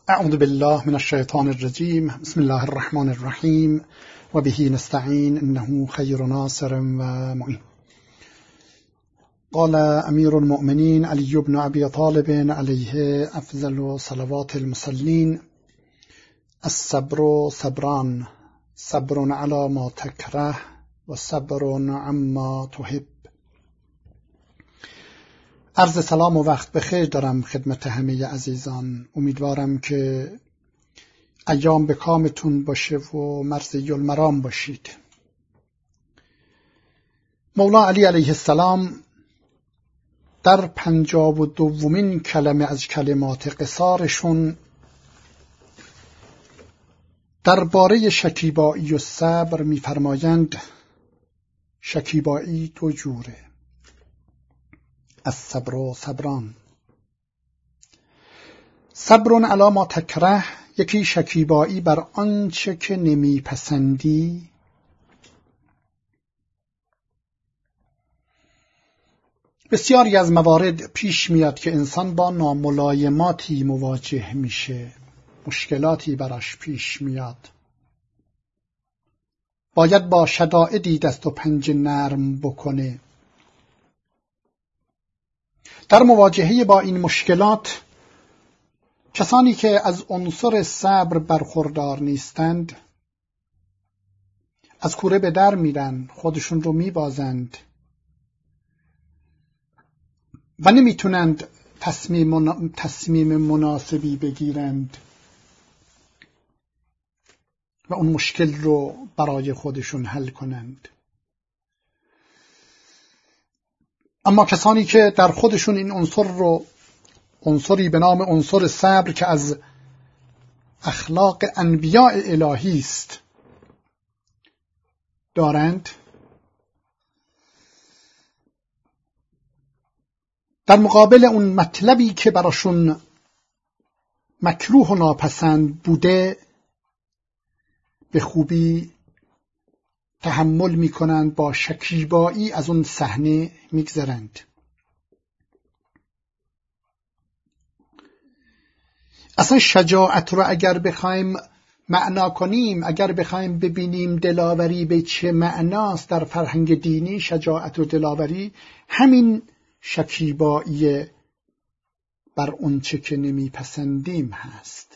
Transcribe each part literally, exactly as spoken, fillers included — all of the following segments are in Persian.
اعوذ بالله من الشیطان الرجیم. بسم الله الرحمن الرحیم و به نستعین انه خیر ناصر و معین. قال امیر المؤمنین علی بن ابی طالب علیه افضل صلوات المصلین: الصبر صبران، صبر علی ما تکره و صبر عما تحب. عرض سلام و وقت بخیر دارم خدمت همه عزیزان. امیدوارم که ایام به کامتون باشه و مرضی المرام باشید. مولا علی علیه السلام در پنجاب و دومین کلمه از کلمات قصارشون درباره شکیبایی و صبر می‌فرمایند: شکیبایی دو جوره، الصبر و صبران. صبر علی ما تکره، یکی شکیبایی بر آنچه که نمیپسندی. بسیاری از موارد پیش میاد که انسان با ناملایماتی مواجه میشه، مشکلاتی براش پیش میاد، باید با شدائدی دست و پنجه نرم بکنه. در مواجهه با این مشکلات کسانی که از عنصر صبر برخوردار نیستند از کوره به در میرن، خودشون رو میبازند و نمیتونند تصمیم, تصمیم مناسبی بگیرند و اون مشکل رو برای خودشون حل کنند. اما کسانی که در خودشون این عنصر رو، عنصری به نام عنصر صبر که از اخلاق انبیاء الهی است، دارند، در مقابل اون مطلبی که براشون مکروه و ناپسند بوده به خوبی تحمل میکنند، با شکیبایی از اون صحنه میگذرند. اصلا شجاعت رو اگر بخوایم معنا کنیم، اگر بخوایم ببینیم دلاوری به چه معناست در فرهنگ دینی، شجاعت و دلاوری همین شکیبایی بر اون چه که نمیپسندیم هست.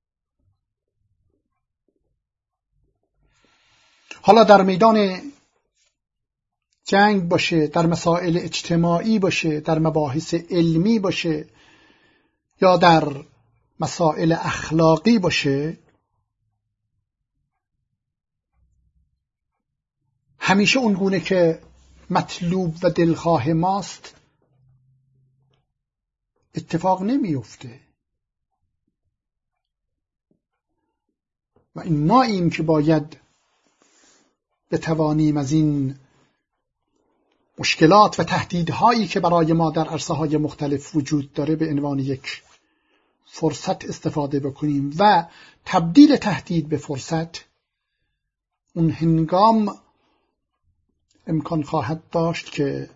حالا در میدان جنگ باشه، در مسائل اجتماعی باشه، در مباحث علمی باشه یا در مسائل اخلاقی باشه، همیشه اون گونه که مطلوب و دلخواه ماست اتفاق نمیفته و این ماییم که باید بتوانیم از این مشکلات و تهدیدهایی که برای ما در عرصه‌های مختلف وجود داره به عنوان یک فرصت استفاده بکنیم و تبدیل تهدید به فرصت اون هنگام امکان خواهد داشت که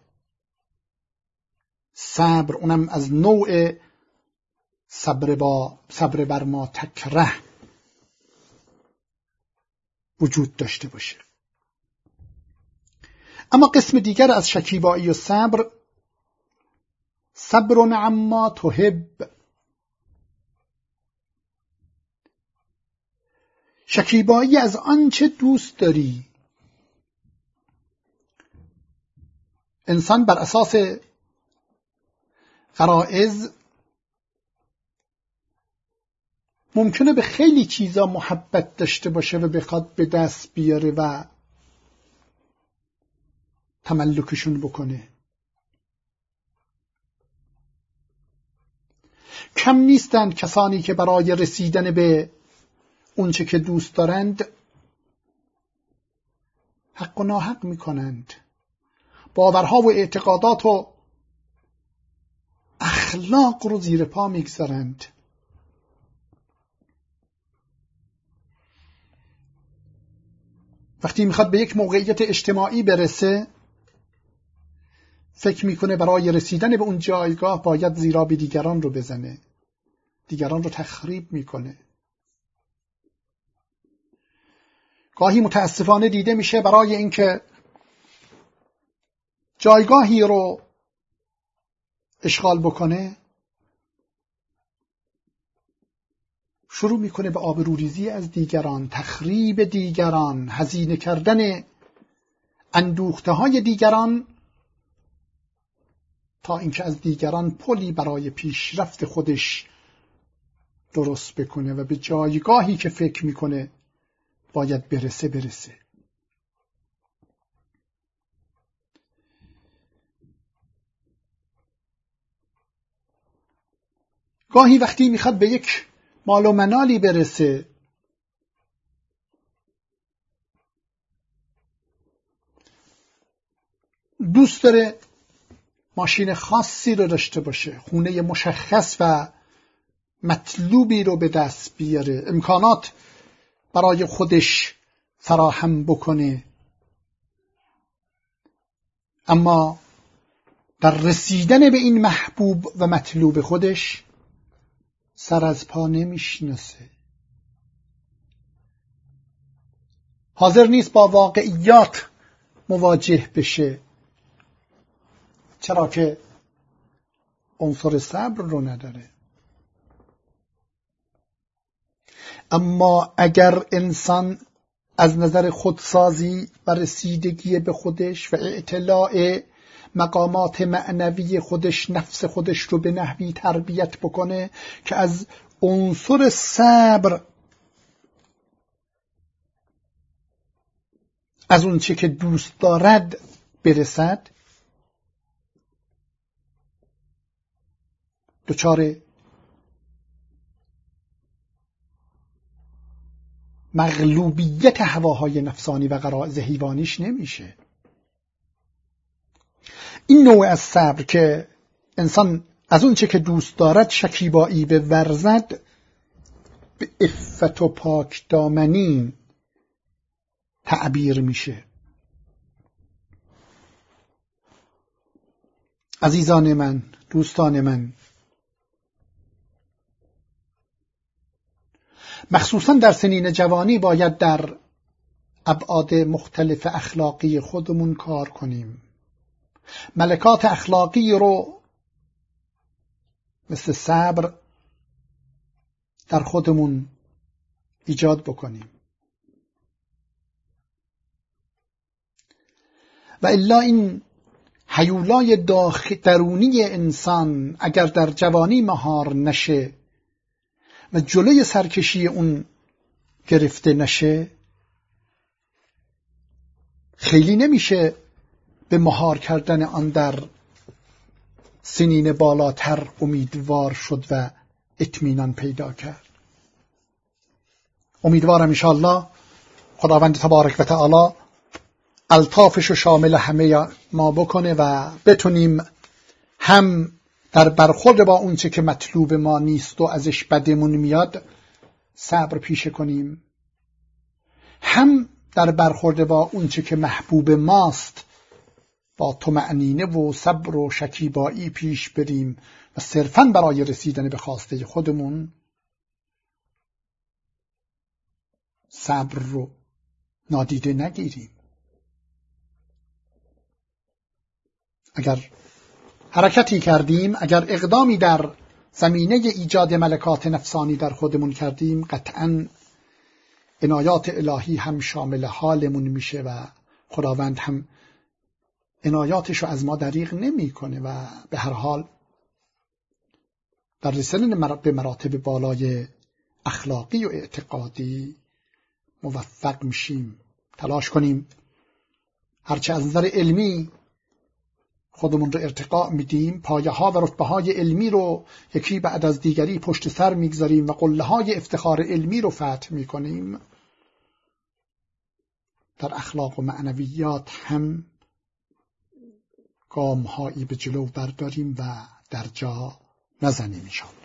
صبر، اونم از نوع صبر با صبر بر ما تکره، وجود داشته باشه. اما قسم دیگر از شکیبایی و صبر، صبر عما تحب، شکیبایی از آنچه دوست داری. انسان بر اساس غرایز ممکنه به خیلی چیزا محبت داشته باشه و بخواد به دست بیاره و تملکشون بکنه. کم نیستند کسانی که برای رسیدن به اونچه که دوست دارند حق و ناحق میکنند، باورها و اعتقادات و اخلاق رو زیر پا میگذارند. وقتی میخواد به یک موقعیت اجتماعی برسه فکر میکنه برای رسیدن به اون جایگاه باید زیرا به دیگران رو بزنه دیگران رو تخریب میکنه. گاهی متاسفانه دیده میشه برای اینکه جایگاهی رو اشغال بکنه شروع میکنه به آبروریزی از دیگران، تخریب دیگران، هزینه کردن اندوخته های دیگران تا اینکه از دیگران پلی برای پیشرفت خودش درست بکنه و به جایگاهی که فکر میکنه باید برسه برسه. گاهی وقتی میخواد به یک مال و منالی برسه دوست داره ماشین خاصی رو داشته باشه، خونه مشخص و مطلوبی رو به دست بیاره، امکانات برای خودش فراهم بکنه، اما در رسیدن به این محبوب و مطلوب خودش سر از پا نمیشناسه، حاضر نیست با واقعیات مواجه بشه. چرا که عنصر صبر رو نداره. اما اگر انسان از نظر خودسازی و رسیدگی به خودش و اعتلاع مقامات معنوی خودش، نفس خودش رو به نحوی تربیت بکنه که از عنصر صبر، از اون چه که دوست دارد برسد، دچار مغلوبیت هواهای نفسانی و غرایز حیوانیش نمیشه. این نوع از صبر که انسان از اون چه که دوست دارد شکیبایی به ورزد، به عفت و پاک دامنی تعبیر میشه. عزیزان من، دوستان من، مخصوصا در سنین جوانی باید در ابعاد مختلف اخلاقی خودمون کار کنیم. ملکات اخلاقی رو مثل صبر در خودمون ایجاد بکنیم و الا این هیولای داخل درونی انسان اگر در جوانی مهار نشه و جلوی سرکشی اون گرفته نشه، خیلی نمیشه به مهار کردن آن در سنین بالاتر امیدوار شد و اطمینان پیدا کرد. امیدوارم انشاءالله خداوند تبارک و تعالی الطافش و شامل همه ما بکنه و بتونیم هم در برخورد با اون چه که مطلوب ما نیست و ازش بدمون میاد صبر پیشه کنیم، هم در برخورد با اون چه که محبوب ماست با طمأنینه و صبر و شکیبایی پیش بریم و صرفاً برای رسیدن به خواسته خودمون صبر رو نادیده نگیریم. اگر حرکتی کردیم، اگر اقدامی در زمینه ایجاد ملکات نفسانی در خودمون کردیم، قطعاً عنایات الهی هم شامل حالمون میشه و خداوند هم عنایاتشو از ما دریغ نمی کنه و به هر حال در رسیدن به مراتب بالای اخلاقی و اعتقادی موفق میشیم. تلاش کنیم هرچه از نظر علمی خودمون رو ارتقاء میدیم، پایه ها و رتبه های علمی رو یکی بعد از دیگری پشت سر میگذاریم و قله های افتخار علمی رو فتح میکنیم، در اخلاق و معنویات هم گام هایی به جلو برداریم و در جا نزنیم انشاءالله.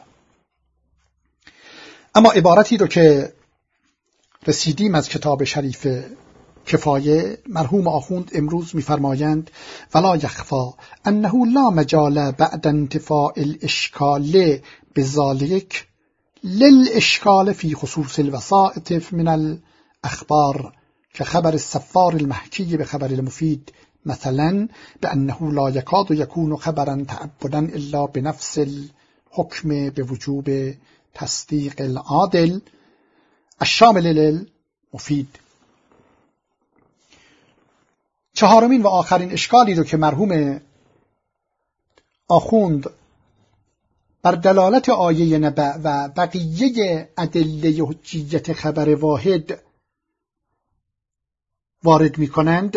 اما عبارتی رو که رسیدیم از کتاب شریف کفایه، مرحوم آخوند امروز می‌فرمایند ولا یخفا انه لا مجال بعد انتفاء الاشکال بذالک للاشکال فی خصوص الوسائط من الاخبار که خبر السفار المحکی به خبر المفید مثلا بأنه لا يكاد يكون خبرا تعبدا الا بنفس الحكم بوجوب تصدیق العادل الشامل للمفید. چهارمین و آخرین اشکالی رو که مرحوم آخوند بر دلالت آیه نبأ و بقیه ادله حجیت خبر واحد وارد می کنند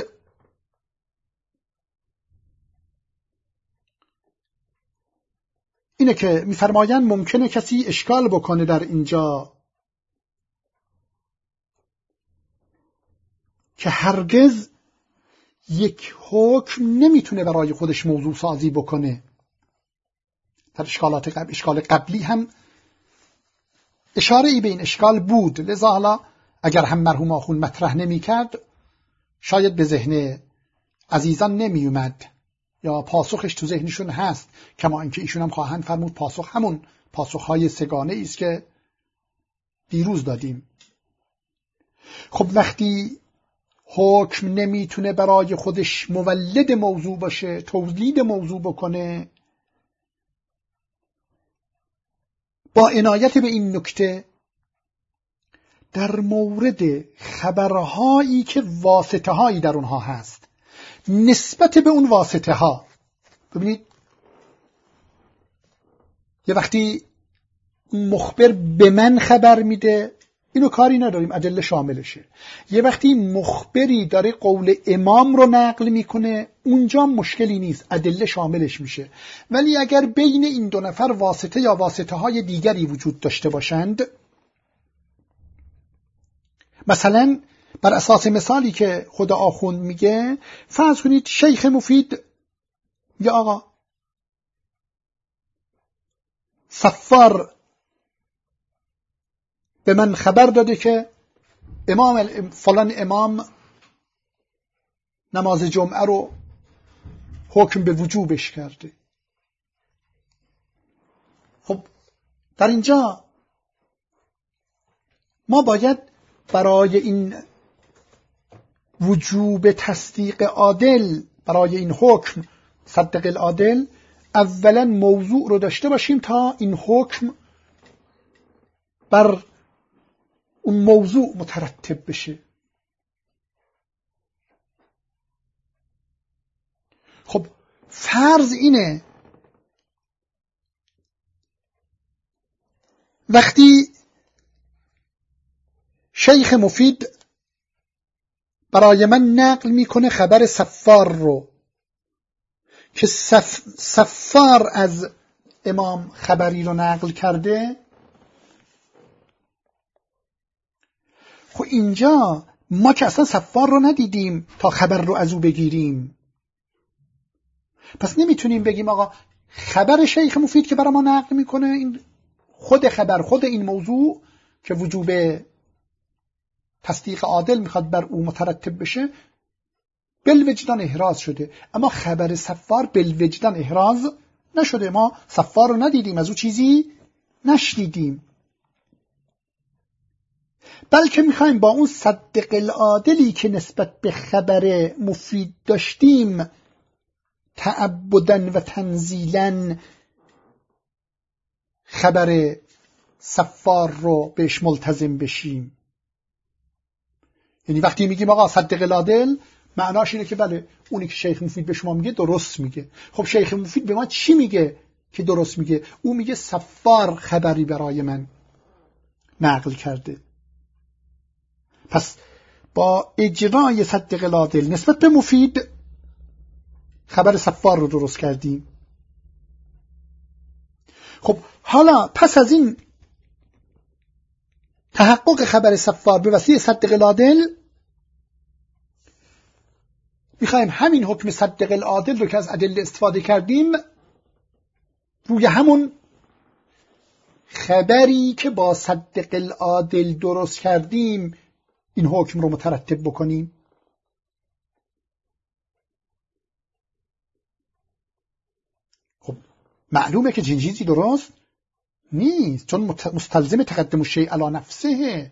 اینه که می‌فرمایند ممکنه کسی اشکال بکنه در اینجا که هرگز یک حکم نمیتونه برای خودش موضوع سازی بکنه. در اشکالات قبل اشکال قبلی هم اشاره ای به این اشکال بود، لذا حالا اگر هم مرحوم آخوند مطرح نمی کرد شاید به ذهن عزیزان نمی اومد یا پاسخش تو ذهنشون هست، کما اینکه ایشون هم خواهند فرمود پاسخ همون پاسخهای سگانه ای است که دیروز دادیم. خب وقتی حکم نمیتونه برای خودش مولد موضوع باشه، تولید موضوع بکنه، با عنایت به این نکته در مورد خبرهایی که واسطه هایی در اونها هست نسبت به اون واسطه ها، ببینید یه وقتی مخبر به من خبر میده اینو کاری نداریم، ادله شاملشه. یه وقتی مخبری داره قول امام رو نقل میکنه اونجا مشکلی نیست، ادله شاملش میشه. ولی اگر بین این دو نفر واسطه یا واسطه های دیگری وجود داشته باشند، مثلا بر اساس مثالی که خدا آخوند میگه، فرض کنید شیخ مفید یا آقا صفار به من خبر داده که امام فلان امام نماز جمعه رو حکم به وجوبش کرده. خب در اینجا ما باید برای این وجوب تصدیق عادل، برای این حکم صدق العادل، اولا موضوع رو داشته باشیم تا این حکم بر اون موضوع مترتب بشه. خب فرض اینه وقتی شیخ مفید برای من نقل میکنه خبر صفار رو که صف... صفار از امام خبری رو نقل کرده، خب اینجا ما که اصلا صفار رو ندیدیم تا خبر رو از او بگیریم، پس نمیتونیم بگیم آقا خبر شیخ مفید که برای ما نقل میکنه این خود خبر، خود این موضوع که وجوب تصدیق عادل میخواد بر او مترتب بشه بالوجدان احراز شده، اما خبر صفار بالوجدان احراز نشده. ما صفار رو ندیدیم، از او چیزی نشنیدیم، بلکه میخوایم با اون صدق العادلی که نسبت به خبر مفید داشتیم تعبداً و تنزیلاً خبر صفار رو بهش ملتزم بشیم. یعنی وقتی میگیم آقا صدق العادل معناش اینه که بله اونی که شیخ مفید به شما میگه درست میگه. خب شیخ مفید به ما چی میگه که درست میگه؟ او میگه صفار خبری برای من نقل کرده. پس با اجرای صدق العادل نسبت به مفید خبر صفار رو درست کردیم. خب حالا پس از این تحقق خبر صفار به وسیله صدق العادل میخوایم همین حکم صدق العادل رو که از ادله استفاده کردیم روی همون خبری که با صدق العادل درست کردیم این حکم رو مترتب بکنیم. خب معلومه که چنین چیزی درست نیست، چون مستلزم تقدم الشیء علی نفسه.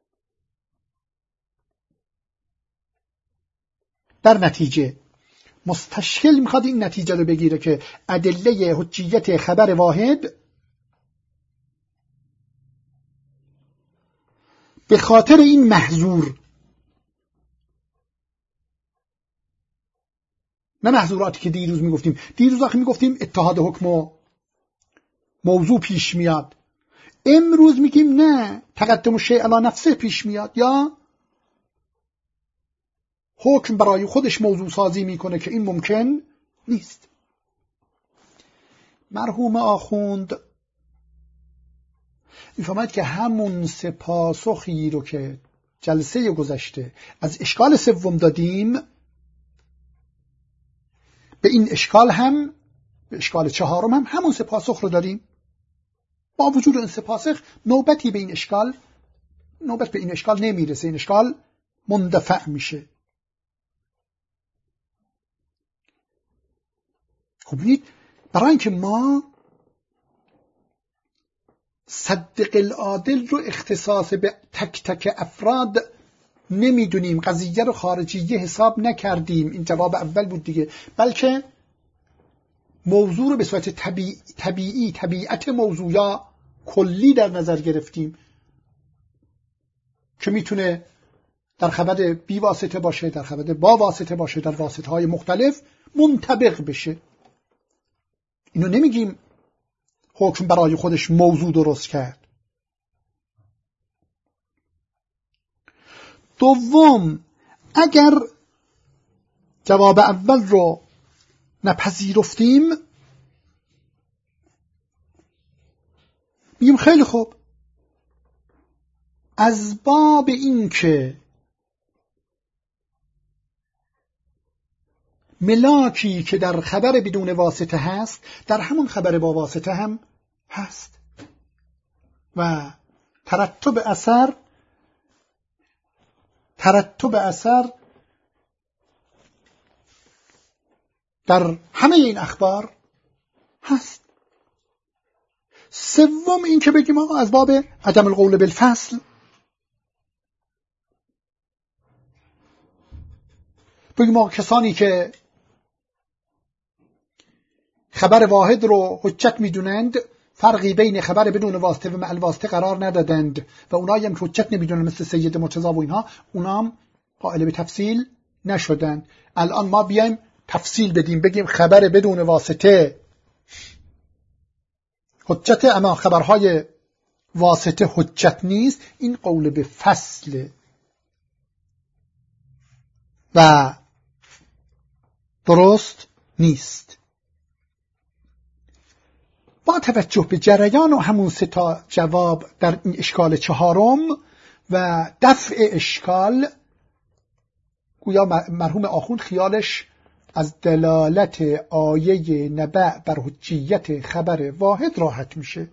در نتیجه مستشکل میخواد این نتیجه رو بگیره که ادله حجیت خبر واحد به خاطر این محظور، نه محظوراتی که دیروز میگفتیم، دیروز آخه میگفتیم اتحاد حکم و موضوع پیش میاد، امروز میگیم نه، تقدم الشیء علی نفسه پیش میاد، یا حکم برای خودش موضوع سازی میکنه که این ممکن نیست. مرحوم آخوند میفهمد که همون سه پاسخی رو که جلسه گذشته از اشکال سوم دادیم، به این اشکال هم، به اشکال چهارم هم همون سه پاسخ رو داریم. با وجود این سه پاسخ نوبتی به این اشکال نوبت به این اشکال نمیرسه، این اشکال مندفع میشه. خب ببینید، برای اینکه ما صدق العادل رو اختصاص به تک تک افراد نمیدونیم، قضیه رو خارجیه حساب نکردیم، این جواب اول بود دیگه، بلکه موضوع رو به صورت طبیعی طبیعی طبیعت موضوع یا کلی در نظر گرفتیم که میتونه در خبر بی واسطه باشه، در خبر با واسطه باشه، در واسطه های مختلف منطبق بشه. اینو نمیگیم حکم برای خودش موضوع درست کرد. دوم، اگر جواب اول رو نپذیرفتیم، میگیم خیلی خوب، از باب این که ملاکی که در خبر بدون واسطه هست در همون خبر با واسطه هم هست و ترتب اثر ترتب اثر در همه این اخبار هست. سوم این که بگیم آقا از باب عدم القول بالفصل، بگیم آقا کسانی که خبر واحد رو حجت میدونند فرقی بین خبر بدون واسطه و مع الواسطه قرار ندادند و اونایی هم که حجت نمیدونن مثل سید مرتضی و اینها، اونا هم قائل به تفصیل نشدند. الان ما بیایم تفصیل بدیم، بگیم خبر بدون واسطه حجت اما خبرهای واسطه حجت نیست، این قول به فصل و درست نیست. با توجه به جریان و همون سه تا جواب در این اشکال چهارم و دفع اشکال، گویا مرحوم آخوند خیالش از دلالت آیه نبأ بر حجیت خبر واحد راحت میشه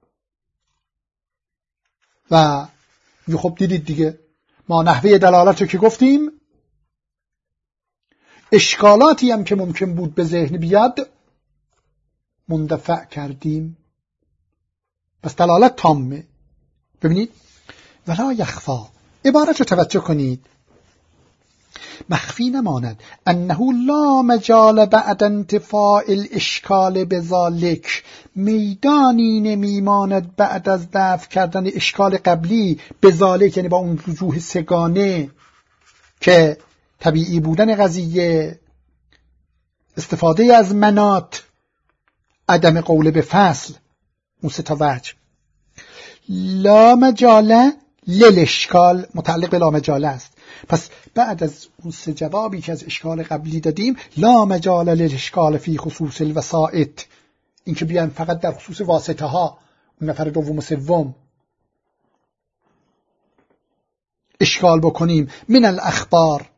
و خب دیدید دیگه، ما نحوه دلالت رو که گفتیم، اشکالاتی هم که ممکن بود به ذهن بیاد مندفع کردیم. پس دلالت تامه. ببینید ولا یخفا، عبارت رو توجه کنید، مخفی نماند انه لا مجال بعد انتفاع الاشکال بذالک، میدانی نمیماند بعد از دفع کردن اشکال قبلی بذالک، یعنی با اون وجوه سگانه که طبیعی بودن قضیه، استفاده از منات، عدم قول به فصل، اون سه تا وجه. لا مجال للاشکال متعلق به لا مجال است. پس بعد از اون سه جوابی که از اشکال قبلی دادیم، لا مجال للاشکال فی خصوص الوسائط، این که بیان فقط در خصوص واسطه ها، اون نفر دوم و سوم اشکال بکنیم، من الاخبار،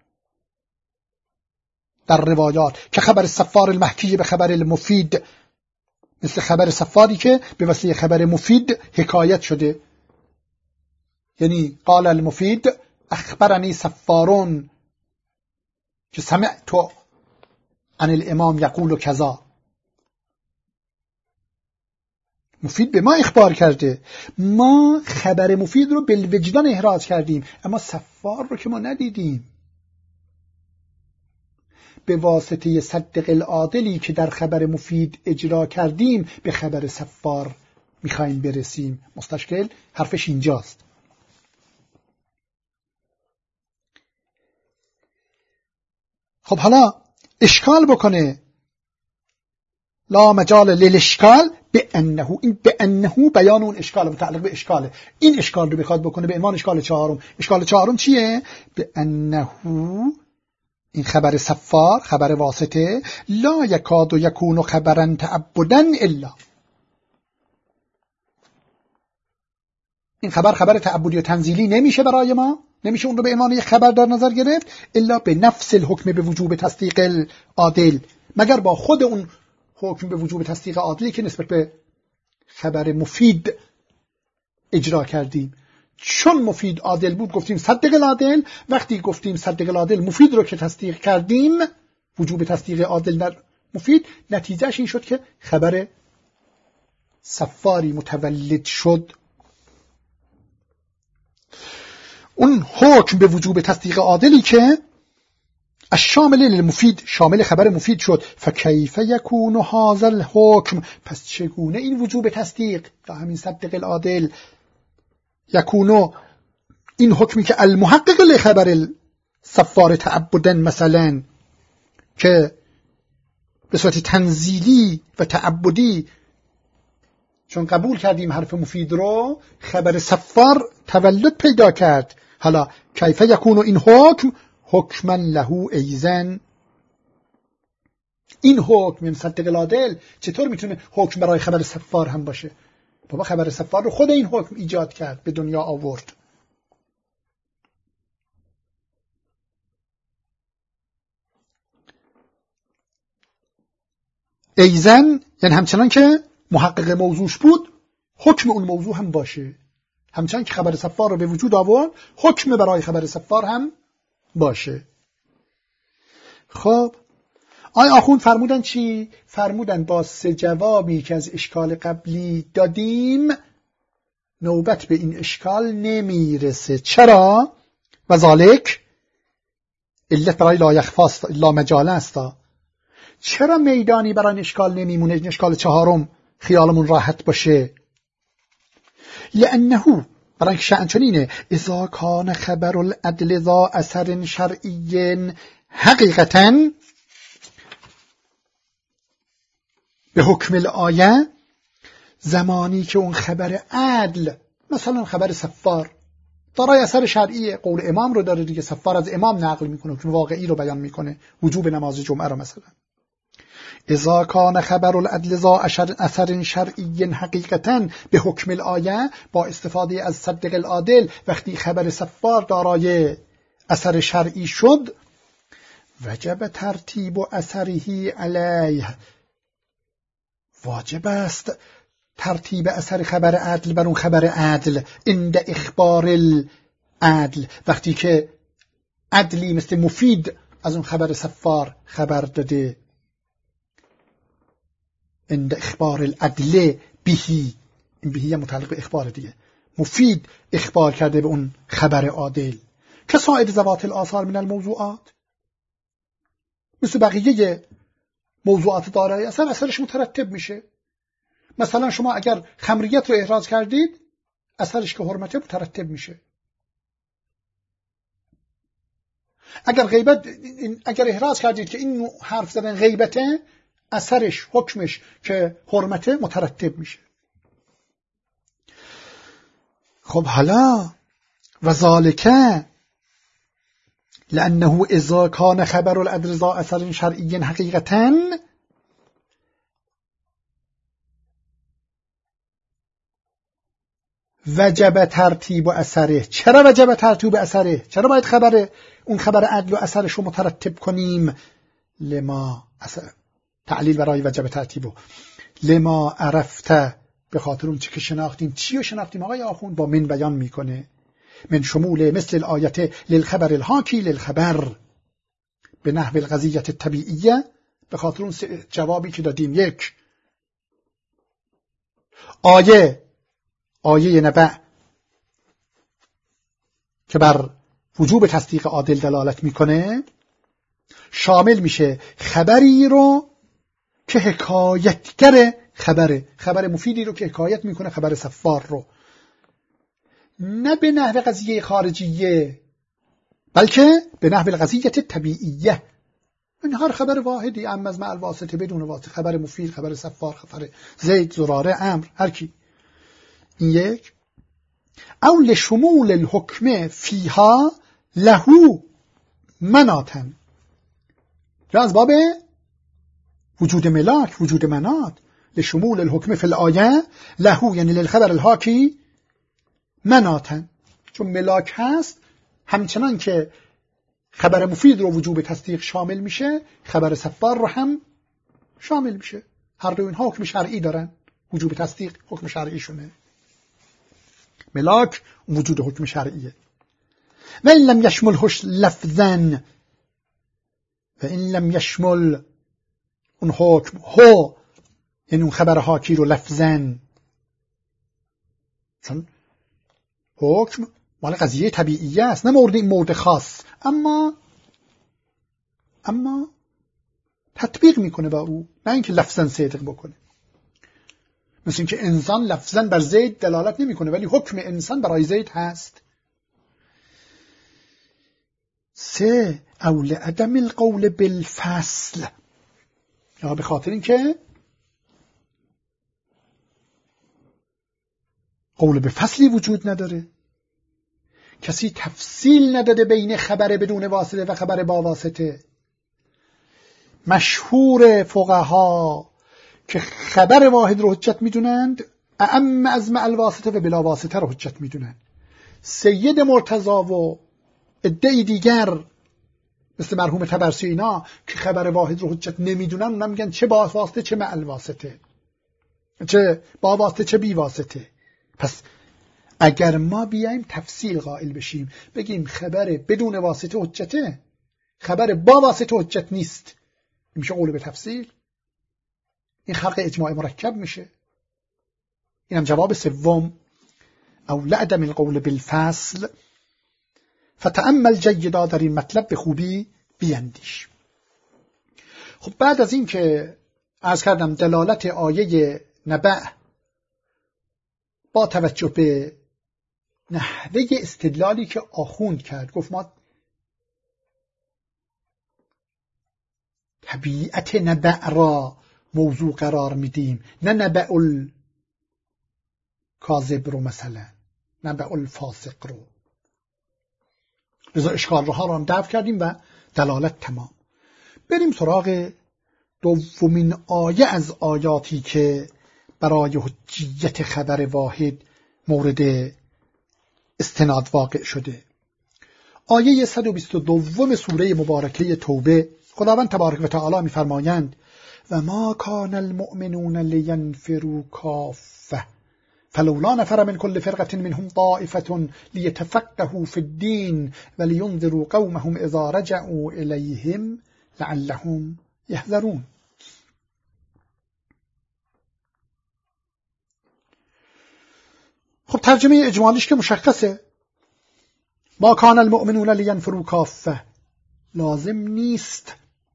در روایات که خبر صفار المحکی به خبر المفید، مثل خبر صفاری که به وسیله خبر مفید حکایت شده، یعنی قال المفید اخبرنی صفارون که سمعت عن الامام یقول کذا. مفید به ما اخبار کرده، ما خبر مفید رو بالوجدان احراز کردیم، اما صفار رو که ما ندیدیم. به واسطه صدق العادلی که در خبر مفید اجرا کردیم به خبر صفار میخوایم برسیم. مستشکل حرفش اینجاست. خب حالا اشکال بکنه، لا مجال للاشکال به انه، این به انه بیان اون اشکال متعلق به اشکاله. این اشکال رو بخواد بکنه به عنوان اشکال چهارم. اشکال چهارم چیه؟ به انه، این خبر صفار، خبر واسطه، لا یکاد و یکون خبرا تعبدا الا، این خبر خبر تعبدی و تنزیلی نمیشه برای ما، نمیشه اون رو به عنوان یک خبر در نظر گرفت الا به نفس الحکم به وجوب تصدیق العادل، مگر با خود اون حکم به وجوب تصدیق عادلی که نسبت به خبر مفید اجرا کردیم. چون مفید عادل بود گفتیم صدق العادل، وقتی گفتیم صدق العادل مفید رو که تصدیق کردیم، وجوب تصدیق عادل در مفید، نتیجهش این شد که خبر صفاری متولد شد. اون حکم به وجوب تصدیق عادلی که الشامل للمفید، شامل خبر مفید شد. فکیف یکون هذا الحکم، پس چگونه این وجوب تصدیق یا همین صدق العادل یکونو، این حکمی که المحقق لخبر الصفار تعبدا مثلا، که به صورت تنزیلی و تعبدی چون قبول کردیم حرف مفید رو، خبر صفار تولد پیدا کرد. حالا کیف یکونو این حکم حکما له ایزن، این حکم من صدق العادل چطور میتونه حکم برای خبر صفار هم باشه؟ بابا خبر صفار رو خود این حکم ایجاد کرد، به دنیا آورد. ایزن یعنی همچنان که محقق موضوعش بود حکم اون موضوع هم باشه، همچنان که خبر صفار رو به وجود آورد حکم برای خبر صفار هم باشه. خب آی آخوند فرمودن چی؟ فرمودن با سه جوابی که از اشکال قبلی دادیم نوبت به این اشکال نمیرسه. چرا؟ و ذالک علت برای لا یخفاست، لا مجاله است. چرا میدانی برای این اشکال نمیمونه؟ این اشکال چهارم خیالمون راحت باشه. لانه، برای اینکه شأن چنینه، اذا کان خبر العدل ذا اثر شرعی حقیقتا به حکم الآیه، زمانی که اون خبر عدل، مثلا خبر صفار، دارای اثر شرعی، قول امام رو داره دیگه، صفار از امام نقل میکنه که واقعی رو بیان میکنه، وجوب نماز جمعه رو مثلا. اذا کان خبر العدل ذا اثر شرعی حقیقتا به حکم الآیه، با استفاده از صدق العادل وقتی خبر صفار دارای اثر شرعی شد، وجب ترتیب اثره علیه، واجب است ترتیب اثر خبر عدل بر اون خبر عدل. عند اخبار العدل، وقتی که عدلی مثل مفید از اون خبر صفار خبر داده، عند اخبار العدل بهی، این بهی متعلق به اخبار دیگه، مفید اخبار کرده به اون خبر عادل. که ساید ذوات الآثار من الموضوعات، مثل بقیه موضوعات دارای اثر، اثرش مترتب میشه. مثلا شما اگر خمریت رو احراز کردید، اثرش که حرمته مترتب میشه. اگر غیبت، اگر احراز کردید که این حرف زدن غیبته، اثرش، حکمش که حرمته مترتب میشه. خب حالا و ذالکه لأنه اذا كان خبر العدل ذا اثر شرعی حقیقتا، وجب ترتیب اثره. چرا وجب ترتیب اثره؟ چرا باید خبر اون خبر عدل و اثرش رو مترتب کنیم؟ لما اثر تعلیل برای وجب ترتیبو، لما عرفته، به خاطر اون چی که شناختیم. چی رو شناختیم آقای آخوند؟ با من بیان میکنه، من شمول مثل الآیت للخبر الحاکی للخبر به نحو القضیت الطبیعیه، به خاطر اون جوابی که دادیم. یک، آیه آیه نبع که بر وجوب تصدیق عادل دلالت میکنه شامل میشه خبری رو که حکایتگر خبره، خبر مفیدی رو که حکایت میکنه، خبر سفار رو، نه به نحو قضیه خارجیه بلکه به نحو القضیه طبیعیه. این هر خبر واحدی، اما از مع الواسطه، بدون واسطه، خبر مفید، خبر سفار، خبر زید، زراره، امر، هر کی. این یک. او لشمول الحکم فیها لهو مناتن، یا از باب وجود ملاک، وجود منات. لشمول الحکم فی الآیه لهو یعنی للخبر الحاکی مناتن، چون ملاک هست همچنان که خبر مفید رو وجوب تصدیق شامل میشه، خبر سفار رو هم شامل میشه. هر دو اینها حکم شرعی دارن، وجوب تصدیق حکم شرعیشونه، ملاک وجود حکم شرعیه. و این لم یشملهش لفظن، و این لم یشمل اون حکم هو یعنی اون خبر حاکی رو لفظن، چون حکم مال قضیه طبیعیه است، نه مورد این مورد خاص، اما اما تطبیق میکنه با او، نه اینکه لفظاً صدق بکنه. مثل اینکه انسان لفظاً بر زید دلالت نمیکنه ولی حکم انسان برای زید هست. سه او لعدم القول بالفصل، یا به خاطر اینکه قول به فصلی وجود نداره، کسی تفصیل نداده بین خبر بدون واسطه و خبر با واسطه. مشهور فقها که خبر واحد رو حجت میدونند، اعم از مع الواسطه و بلا واسطه رو حجت میدونند. سید مرتضی و عده دیگر مثل مرحوم طبرسی اینا که خبر واحد رو حجت نمیدونن، اونا میگن چه با واسطه چه مع الواسطه، چه با واسطه چه بی واسطه. پس اگر ما بیایم تفصیل قائل بشیم، بگیم خبر بدون واسطه حجته، خبر با واسطه حجت نیست، میشه قول به تفصیل، این خلق اجماع مرکب میشه. اینم جواب سوم. او لعدم القول بالفصل فتأمل جیدا، در این مطلب به خوبی بیندیش. خب بعد از این که عرض کردم دلالت آیه نبع با توجه به نحوه استدلالی که آخوند کرد، گفت ما طبیعت نبع را موضوع قرار میدیم، نه نبع الکاذب رو، مثلا نبع الفاسق رو. لذا اشکال ها رو هم دفع کردیم و دلالت تمام. بریم سراغ دومین آیه از آیاتی که برای حجیت خبر واحد مورد استناد واقع شده. آیه صد و بیست و دو سوره مبارکه توبه، خداوند تبارک و تعالی می‌فرمایند و ما کان المؤمنون لینفروا کافه فلولا نفر من كل فرقة منهم طائفة ليتفقهوا في الدين ولينذروا قومهم إذا رجعوا إليهم لعلهم يحذرون. خب ترجمه اجمالیش که مشخصه، ما کان المؤمنون لینفروا کافه، لازم نیست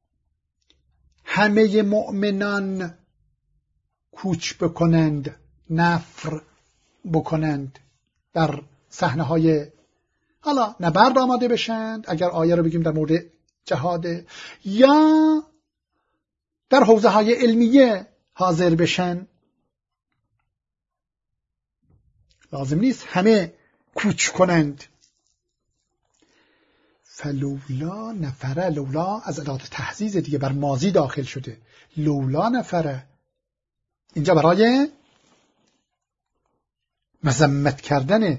همه مؤمنان کوچ بکنند، نفر بکنند در صحنه های حالا نبرد آماده بشند، اگر آیه رو بگیم در مورد جهاد، یا در حوزه های علمیه حاضر بشن. لازم نیست همه کوچ کنند. فلولا نفره، لولا از ادات تحزیز دیگه بر ماضی داخل شده، لولا نفره اینجا برای مذمت کردن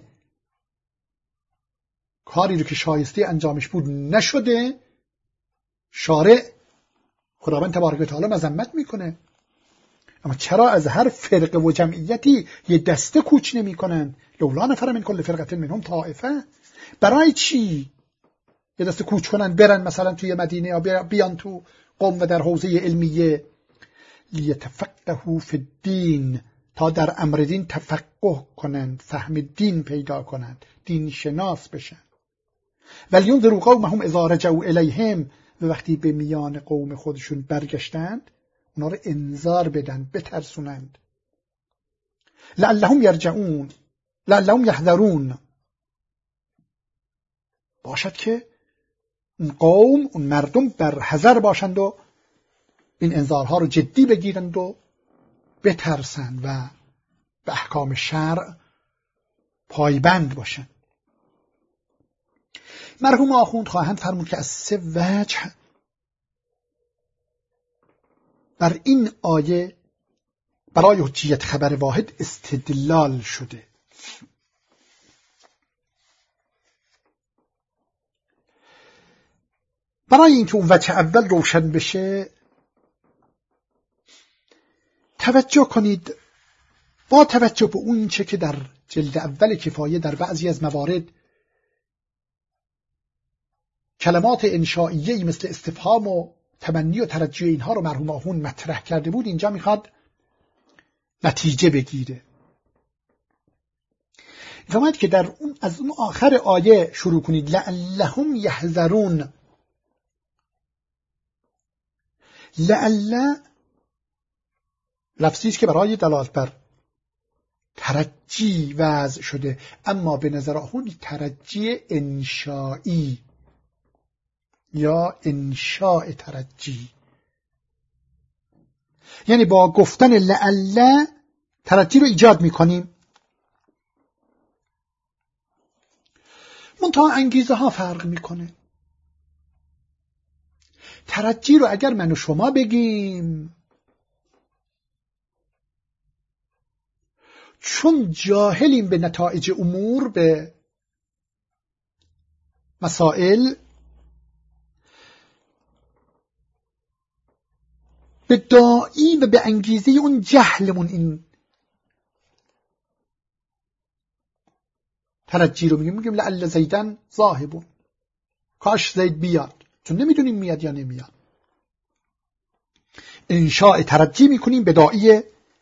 کاری رو که شایسته انجامش بود نشده، شارع خداوند تبارک و تعالی مذمت میکنه. اما چرا از هر فرقه و جمعیتی یه دسته کوچ نمی کنن؟ لولا نفر من کل فرقه منهم طائفه، برای چی یه دسته کوچ کنن برن مثلا توی مدینه یا بیان تو قم و در حوزه علمیه؟ لیتفقهوا فی الدین، تا در امر دین تفقه کنند، فهم دین پیدا کنند، دین شناس بشن. ولیونذروا قومهم اذا رجعوا الیهم، و وقتی به میان قوم خودشون برگشتند اونا رو انذار بدن، بترسونند. لعلهم یرجعون، لعلهم یحذرون، باشد که اون قوم، اون مردم بر حذر باشند و این انذارها رو جدی بگیرند و بترسند و به احکام شرع پایبند باشند. مرحوم آخوند خواهند فرمود که از سه وجه بر این آیه برای حجیت خبر واحد استدلال شده. برای اینکه اون وجه اول روشن بشه توجه کنید، با توجه به اون چه که در جلد اول کفایه در بعضی از موارد کلمات انشائیه‌ای مثل استفهام و تمنی و ترجی اینها رو مرحوم آخوند مطرح کرده بود، اینجا میخواد نتیجه بگیره. فرمود که در اون از اون آخر آیه شروع کنید، لعلهم یحذرون. لعل لفظی است که برای دلالت بر ترجی وضع شده، اما به نظر آخوند ترجی انشائی یا انشاء ترجی، یعنی با گفتن لعل ترجی رو ایجاد میکنیم. منتها انگیزه ها فرق میکنه. ترجی رو اگر من و شما بگیم، چون جاهلیم به نتایج امور، به مسائل، به داعی و به انگیزه اون جهلمون این ترجی رو میگیم. میگیم لعل زیدن ذاهبون، کاش زید بیاد، چون نمیدونیم میاد یا نمیاد. انشاء ترجی میکنیم به داعی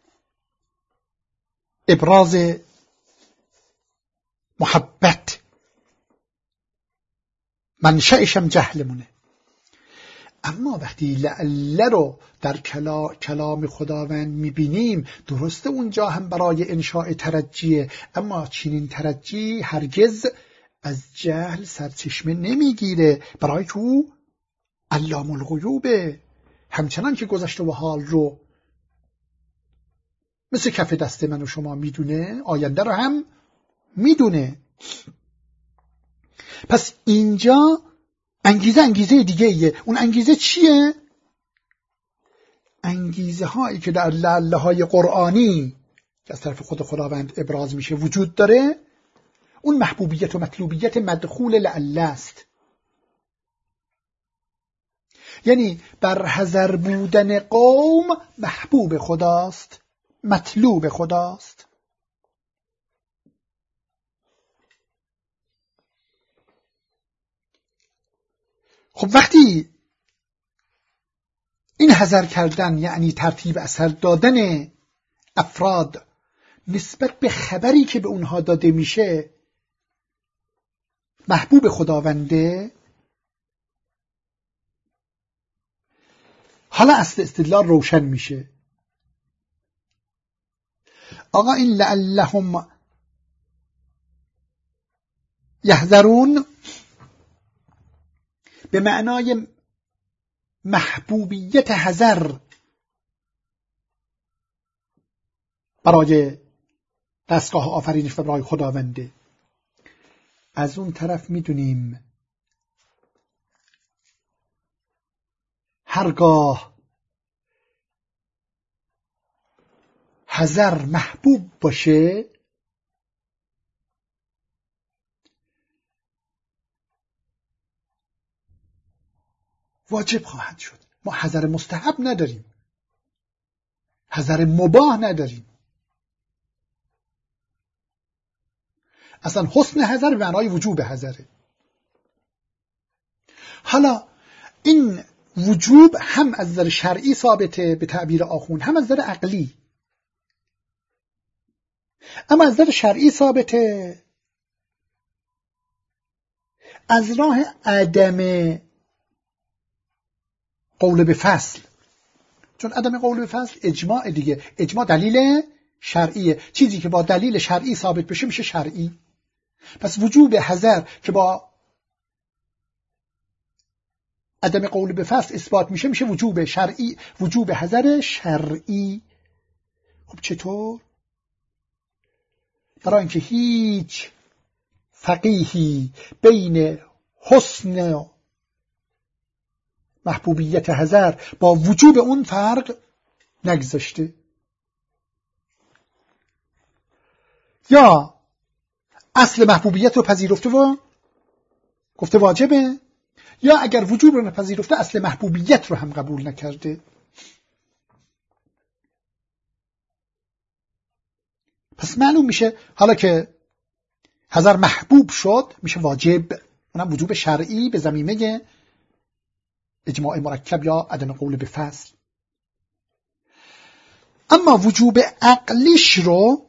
ابراز محبت، منشأشم جهلمونه. اما وقتی لعل رو در کلا کلام خداوند میبینیم، درسته اونجا هم برای انشاء ترجیه، اما چنین ترجی هرگز از جهل سرچشمه نمیگیره، برای که او علام الغیوبه، همچنان که گذشته و حال رو مثل کف دست من و شما میدونه، آینده رو هم میدونه. پس اینجا انگیزه انگیزه دیگه ایه. اون انگیزه چیه؟ انگیزه هایی که در لعله های قرآنی که از طرف خود خداوند ابراز میشه وجود داره، اون محبوبیت و مطلوبیت مدخول لعله است. یعنی بر حذر بودن قوم محبوب خداست، مطلوب خداست. خب وقتی این حذر کردن یعنی ترتیب اثر دادن افراد نسبت به خبری که به اونها داده میشه محبوب خداونده، حالا اصل استدلال روشن میشه. آقا این لعلهم یحذرون به معنای محبوبیت حذر برای دستگاه آفرینش و برای خداونده. از اون طرف میدونیم هرگاه حذر محبوب باشه واجب خواهد شد. ما حذر مستحب نداریم، حذر مباح نداریم. اصلا حسن حذر به معنای وجوب حذره. حالا این وجوب هم از نظر شرعی ثابته به تعبیر آخوند، هم از نظر عقلی. اما از نظر شرعی ثابته. از راه عدم قول به فصل، چون عدم قول به فصل اجماع دیگه، اجماع دلیل شرعیه، چیزی که با دلیل شرعی ثابت بشه میشه شرعی. پس وجوب حذر که با عدم قول به فصل اثبات میشه میشه وجوب شرعی، وجوب حذر شرعی. خب چطور؟ برای اینکه هیچ فقیهی بین حسن و محبوبیت حذر با وجوب اون فرق نگذاشته. یا اصل محبوبیت رو پذیرفته و گفته واجبه، یا اگر وجوب رو نپذیرفته اصل محبوبیت رو هم قبول نکرده. پس معلوم میشه حالا که حذر محبوب شد میشه واجب، اونم وجوب شرعی به ضمیمه اجماع مرکب یا عدم قول به فصل. اما وجوب عقلیش رو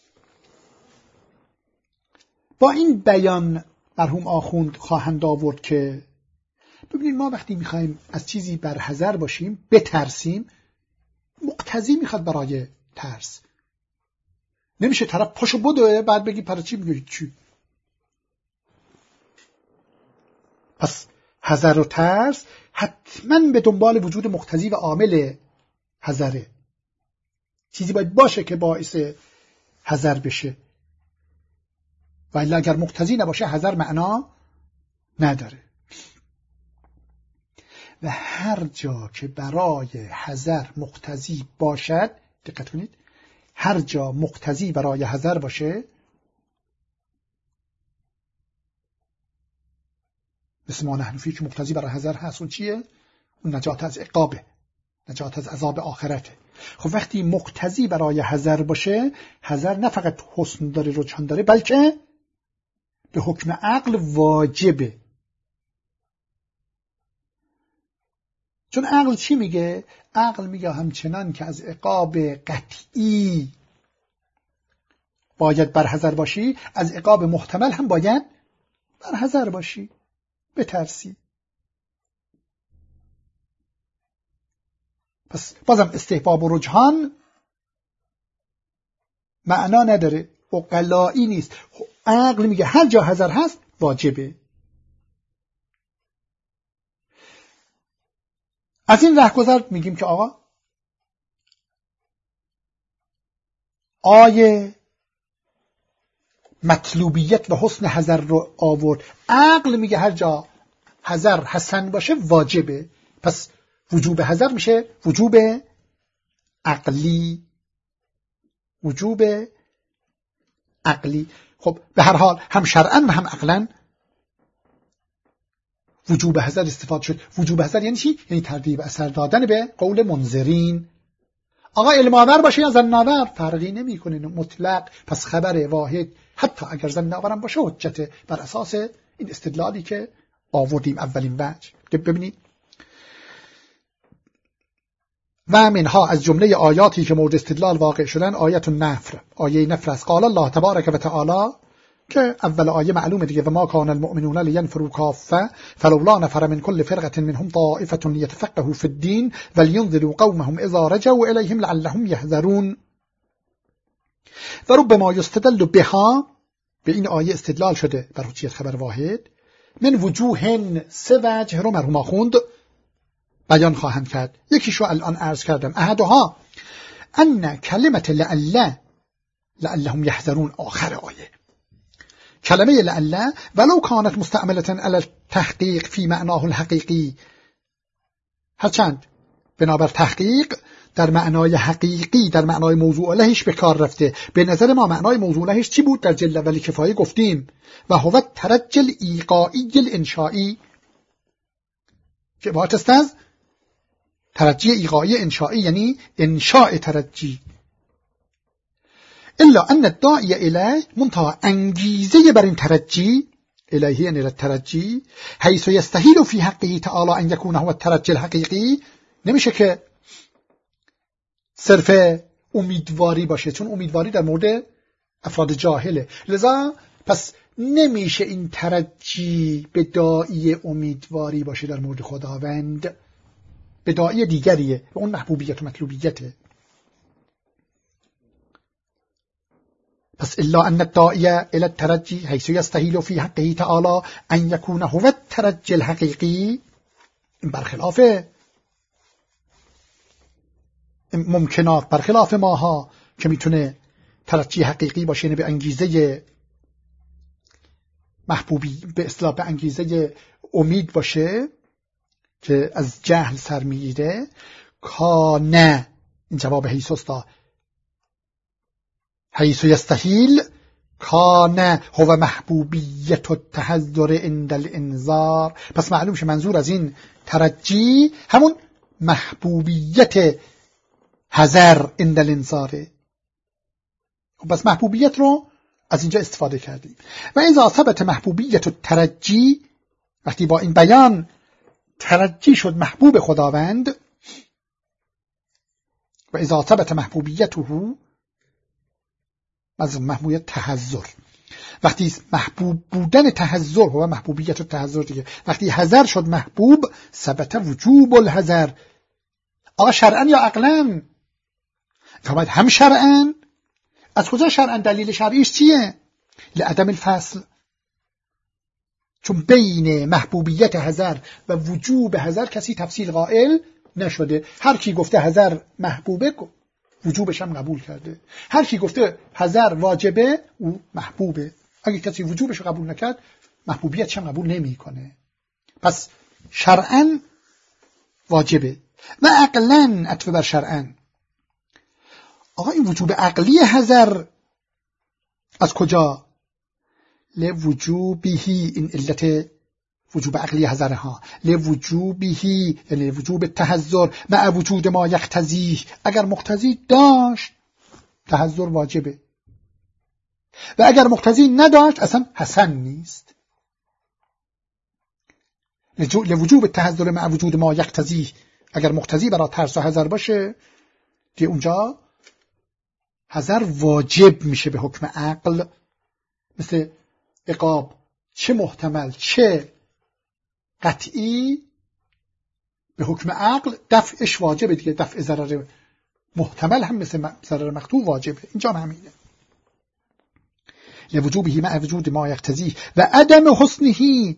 با این بیان مرحوم آخوند خواهند آورد که ببینید ما وقتی میخوایم از چیزی بر حذر باشیم، بترسیم، مقتضی میخواد برای ترس. نمیشه طرف پاشو بدوه بعد بگی پر چی میگی چی. پس حذر و ترس حتما به دنبال وجود مقتضی و عامل حذره. چیزی باید باشه که باعث حذر بشه، و الا اگر مقتضی نباشه حذر معنا نداره. و هر جا که برای حذر مقتضی باشد، دقت کنید، هر جا مقتضی برای حذر باشه، مثل ما نحنفی که مقتضی برای حذر هست، اون چیه؟ اون نجات از عقابه، نجات از عذاب آخرته. خب وقتی مقتضی برای حذر باشه، حذر نه فقط حسن داره، رجحان داره، بلکه به حکم عقل واجبه. چون عقل چی میگه؟ عقل میگه همچنان که از عقاب قطعی باید بر حذر باشی، از عقاب محتمل هم باید بر حذر باشی، بترسی. پس بازم استحباب و رجحان معنا نداره، عقلایی نیست. عقل میگه هر جا حذر هست واجبه. از این رهگذر میگیم که آقا آیه مطلوبیت و حسن حذر رو آورد، عقل میگه هر جا حذر حسن باشه واجبه، پس وجوب حذر میشه وجوب عقلی، وجوب عقلی. خب به هر حال هم شرعاً و هم عقلاً وجوب حذر استفاده شد. وجوب حذر یعنی چی؟ یعنی تردیب اثر دادن به قول منذرین. آقا علم آور باشه یا ظن آور فرقی نمیکنه، مطلق. پس خبر واحد حتی اگر ظن آورم باشه حجت بر اساس این استدلالی که آوردیم اولین وجه. ببینید و منها از جمله آیاتی که مورد استدلال واقع شدن آیت النفر، آیه نفر است. قال الله تبارک و تعالی، که اول آیه معلومه دیگه، و ما کان المؤمنون لینفروا کافه فلولا نفر من كل فرقه منهم طائفه ليتفقهوا في الدين ولينذروا قومهم اذا رجعوا اليهم لعلهم يحذرون. و ربما یستدل بها، به این آیه استدلال شده بر حجیت خبر واحد، من وجوه سه وجه رو مرحوم آخوند بیان خواهند کرد. یکیشو الان عرض کردم، احدها ان کلمه لعل لعلهم يحذرون آخر آیه، کلمه لعل ولو كانت مستعملة على التحقیق فی معناه الحقیقی، هرچند بنابر تحقیق در معنای حقیقی، در معنای موضوع لهش به کار رفته. به نظر ما معنای موضوع لهش چی بود؟ در جل ولی کفایه گفتیم و هو ترجل ایقائی الانشائی، که عبارت است از ترجی ایقائی انشائی، یعنی انشاء ترجی. الا ان الداعی الیه، منتها انگیزه بر این ترجی، الیه یعنی الترجی، حیث یستحیل فی حقه تعالی ان یکون هو الترجی الحقیقی، نمیشه که صرف امیدواری باشه، چون امیدواری در مورد افراد جاهله. لذا پس نمیشه این ترجی به داعی امیدواری باشه در مورد خداوند، به داعی دیگریه، به اون محبوبیت و مطلوبیته. پس الا ان الداعی الى الترجی حيث يستحيل في حقه تعالى ان يكون هو الترجی الحقیقی، این برخلاف ممکنات، برخلاف ماها که میتونه ترجی حقیقی باشه، یعنی به انگیزه محبوبی، به اصطلاح به انگیزه امید باشه که از جهل سر میگیره. کانه، این جواب حیث استا، حیث یستحیل کانه هو محبوبیت و تحذر عند الانذار. پس معلوم شه منظور از این ترجی همون محبوبیت حذر عند الانذاره. پس محبوبیت رو از اینجا استفاده کردیم. و اذا ثبت محبوبیت و ترجی، وقتی با این بیان ترجی شد محبوب خداوند، و اذا ثبت محبوبیته از محبوبیت تحذر، وقتی محبوب بودن تحذر هو محبوبیت و تحذر دیگه، وقتی حذر شد محبوب، ثبت وجوب الحذر. آقا شرعن یا عقلن؟ فرماید هم شرعن. از کجا شرعن؟ دلیل شرعیش چیه؟ لعدم الفصل، چون بین محبوبیت حذر و وجوب حذر کسی تفصیل قائل نشده. هر کی گفته حذر محبوبه وجوبش هم قبول کرده، هر کی گفته حذر واجبه او محبوبه. اگه کسی وجوبش رو قبول نکرد محبوبیتش هم قبول نمیکنه. پس شرعاً واجبه و عقلاً عطف بر شرعاً. آقا این وجوب عقلی حذر از کجا؟ لوجوبهی، این علت وجوب عقلی حذر ها، لوجوبهی یعنی وجوب تحذر مع وجود ما یقتضی، اگر مقتضی داشت تحذر واجبه و اگر مقتضی نداشت اصلا حسن نیست. لوجوب تحذر مع وجود ما یقتضی، اگر مقتضی برای ترس و حذر باشه دیگه اونجا حذر واجب میشه به حکم عقل. مثل عقاب چه محتمل چه قطعی به حکم عقل دفعش واجبه دیگه، دفع ضرر محتمل هم مثل ضرر مقطوع واجبه. اینجا همینه. لوجوبه مع وجود ما یقتضی و عدم حسنه،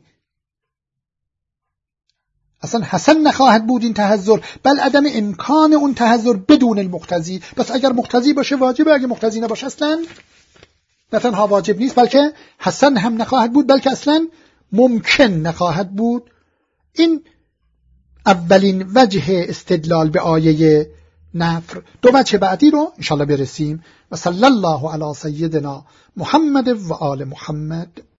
اصلا حسن نخواهد بود این تحذر، بل عدم امکان اون تحذر بدون المقتضی. پس اگر مقتضی باشه واجبه، اگر مقتضی نباشه اصلا نه تنها واجب نیست بلکه حسن هم نخواهد بود، بلکه اصلا ممکن نخواهد بود. این اولین وجه استدلال به آیه نفر. دو وجه بعدی رو انشاءالله برسیم. و صلی الله علی سیدنا محمد و آل محمد.